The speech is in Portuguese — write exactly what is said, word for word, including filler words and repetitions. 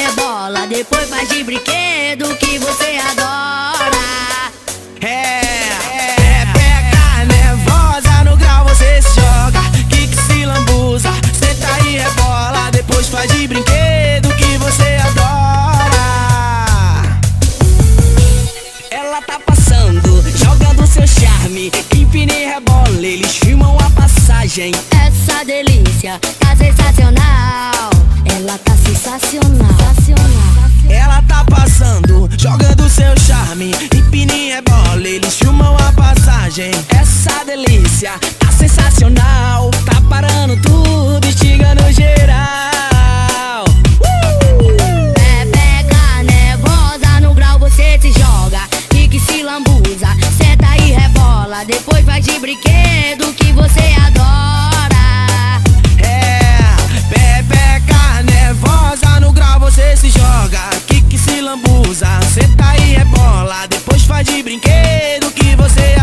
rebola, depois faz de brinquedo que você adora. É, é, pega nervosa no grau, você se joga, quique se lambuza, senta e rebola, depois faz de brinquedo que você adora. Ela tá passando, jogando seu charme, empina e rebola, eles filmam a passagem. Essa delícia tá sensacional, ela tá sensacional, sensacional. Ela tá passando, jogando seu charme, empina e rebola, eles filmam a passagem. Essa delícia tá sensacional, tá parando tudo, instigando geral. uh! É, pega nervosa no grau, você se joga, quique se lambuza, senta e rebola, depois vai de brinquedo que você adora. É, pepeca nervosa no grau, você se joga, quique se lambuza, senta e rebola, depois faz de brinquedo que você